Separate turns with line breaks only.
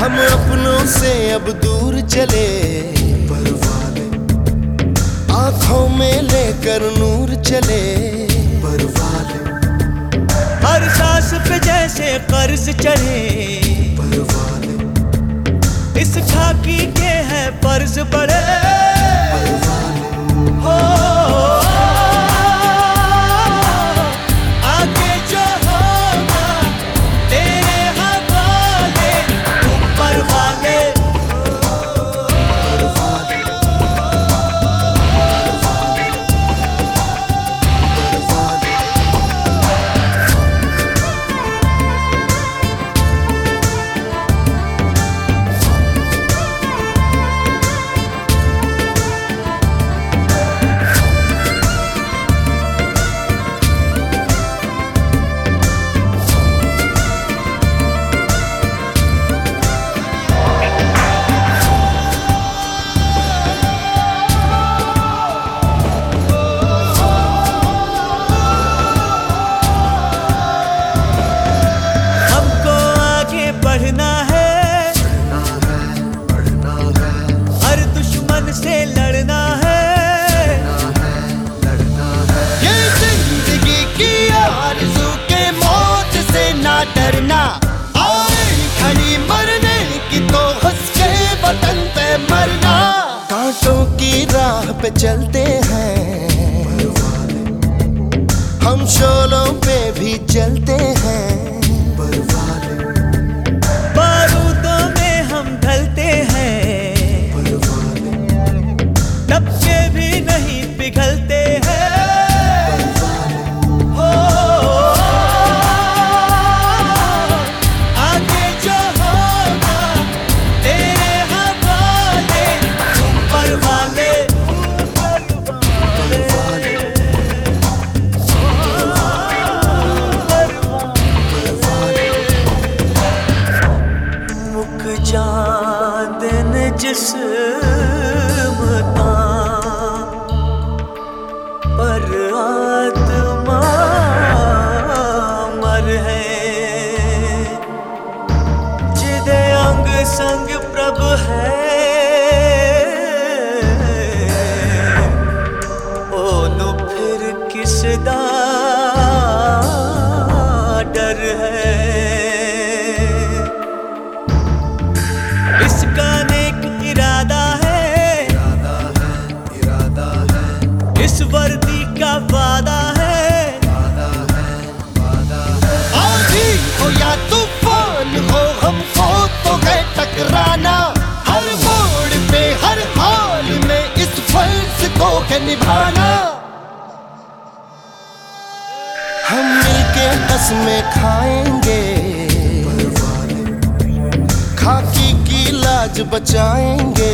हम अपनों से अब दूर चले, परवाले आंखों में लेकर नूर चले, परवाले
हर सांस पे जैसे कर्ज चढ़े,
परवाले
इस खाकी के है फर्ज बड़े,
परवाले
हो आगे जो होगा तेरे हवाले, ऊपर वाले बढ़ना है,
बढ़ना है,
हर दुश्मन से लड़ना है,
लड़ना है।
ये जिंदगी की आरज़ू के मौत से ना डरना, आए खड़ी मरने की तो हंस के वतन पे मरना।
कांटों की राह पे चलते हैं, हम शोलों पे भी चलते हैं, परवाले
बारूदों में हम ढलते हैं,
परवाले
टपके भी नहीं पिघलते हैं, हो आगे जो होगा तेरे हवाले, ऊपर वाले मुक जांदन जिस्म तां पर आत्मा मर है, जिदे अंग संग प्रभ है ओनू फिर किसदा डर है। इसका नेक इरादा है,
इरादा है,
इस वर्दी का वादा है,
वादा है।
आंधी हो या तूफान हो हमको तो है टकराना, हर मोड़ पे हर हाल में इस फर्ज को है निभाना।
हम मिलके कसमें खाएंगे, खाकी की लाज बचाएंगे,